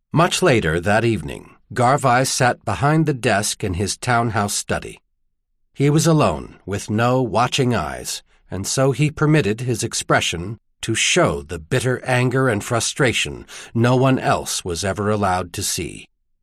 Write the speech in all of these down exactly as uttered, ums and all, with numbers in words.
Much later that evening, Garvey sat behind the desk in his townhouse study. He was alone, with no watching eyes, and so he permitted his expression to show the bitter anger and frustration no one else was ever allowed to see.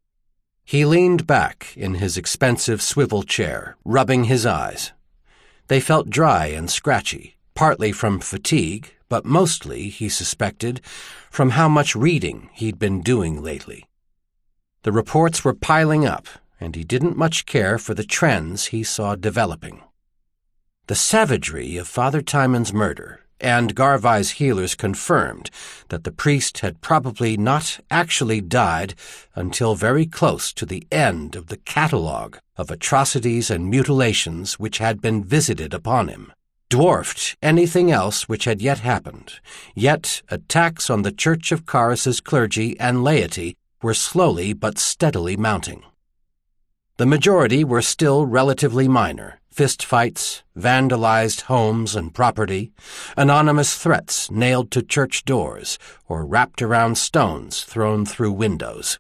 He leaned back in his expensive swivel chair, rubbing his eyes. They felt dry and scratchy, partly from fatigue, but mostly, he suspected, from how much reading he'd been doing lately. The reports were piling up, and he didn't much care for the trends he saw developing. The savagery of Father Timon's murder, and Garvey's healers confirmed that the priest had probably not actually died until very close to the end of the catalogue of atrocities and mutilations which had been visited upon him, dwarfed anything else which had yet happened. Yet attacks on the Church of Caris's clergy and laity were slowly but steadily mounting. The majority were still relatively minor: fistfights, vandalized homes and property, anonymous threats nailed to church doors or wrapped around stones thrown through windows.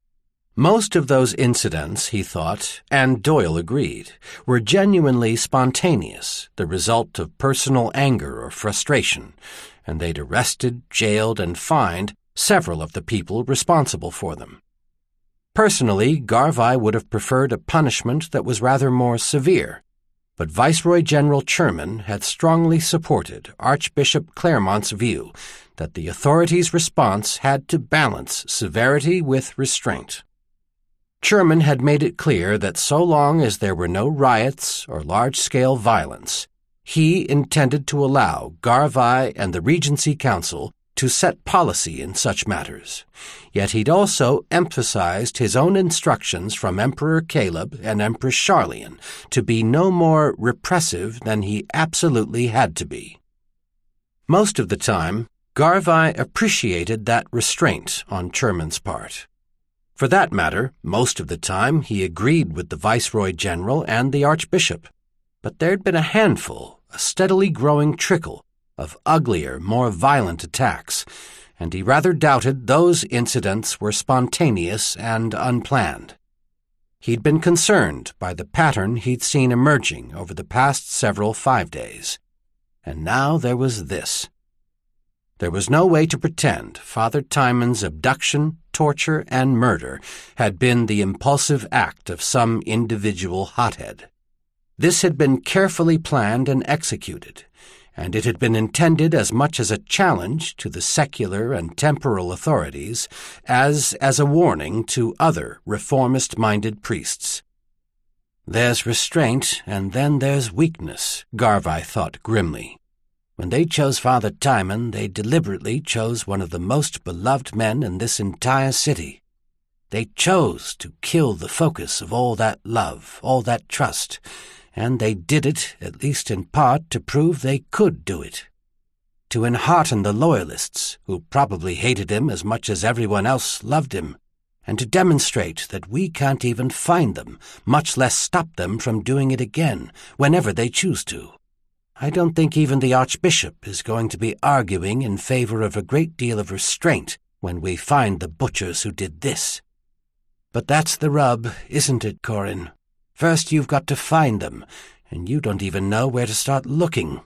Most of those incidents, he thought, and Doyle agreed, were genuinely spontaneous, the result of personal anger or frustration, and they'd arrested, jailed, and fined several of the people responsible for them. Personally, Garvey would have preferred a punishment that was rather more severe, but Viceroy General Sherman had strongly supported Archbishop Claremont's view that the authorities' response had to balance severity with restraint. Sherman had made it clear that so long as there were no riots or large-scale violence, he intended to allow Garvey and the Regency Council to set policy in such matters. Yet he'd also emphasized his own instructions from Emperor Caleb and Empress Charlene to be no more repressive than he absolutely had to be. Most of the time, Garvey appreciated that restraint on Sherman's part. For that matter, most of the time he agreed with the Viceroy General and the Archbishop. But there'd been a handful, a steadily growing trickle, of uglier, more violent attacks, and he rather doubted those incidents were spontaneous and unplanned. He'd been concerned by the pattern he'd seen emerging over the past several five days. And now there was this. There was no way to pretend Father Timon's abduction, torture, and murder had been the impulsive act of some individual hothead. This had been carefully planned and executed, and it had been intended as much as a challenge to the secular and temporal authorities as as a warning to other reformist-minded priests. There's restraint, and then there's weakness, Garvey thought grimly. When they chose Father Timon, they deliberately chose one of the most beloved men in this entire city. They chose to kill the focus of all that love, all that trust, and they did it, at least in part, to prove they could do it. To enhearten the Loyalists, who probably hated him as much as everyone else loved him, and to demonstrate that we can't even find them, much less stop them from doing it again, whenever they choose to. I don't think even the Archbishop is going to be arguing in favor of a great deal of restraint when we find the butchers who did this. But that's the rub, isn't it, Corin? First you've got to find them, and you don't even know where to start looking.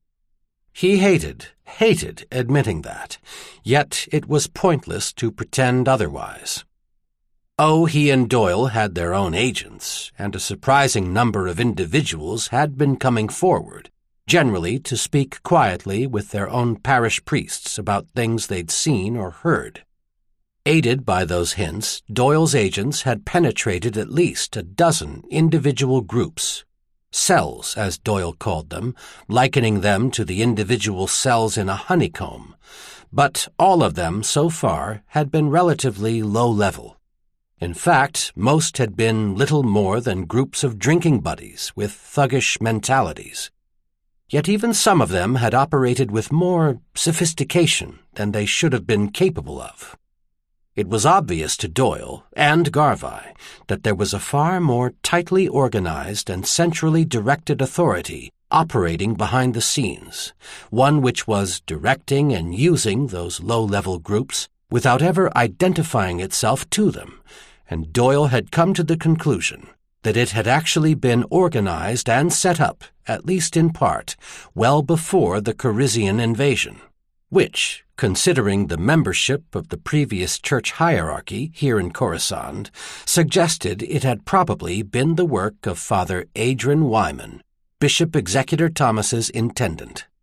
He hated, hated admitting that, yet it was pointless to pretend otherwise. Oh, he and Doyle had their own agents, and a surprising number of individuals had been coming forward, generally to speak quietly with their own parish priests about things they'd seen or heard. Aided by those hints, Doyle's agents had penetrated at least a dozen individual groups, cells, as Doyle called them, likening them to the individual cells in a honeycomb, but all of them, so far, had been relatively low-level. In fact, most had been little more than groups of drinking buddies with thuggish mentalities. Yet even some of them had operated with more sophistication than they should have been capable of. It was obvious to Doyle and Garvey that there was a far more tightly organized and centrally directed authority operating behind the scenes, one which was directing and using those low-level groups without ever identifying itself to them, and Doyle had come to the conclusion that it had actually been organized and set up, at least in part, well before the Corisian invasion, which, considering the membership of the previous church hierarchy here in Coruscant, suggested it had probably been the work of Father Adrian Wyman, Bishop Executor Thomas's intendant.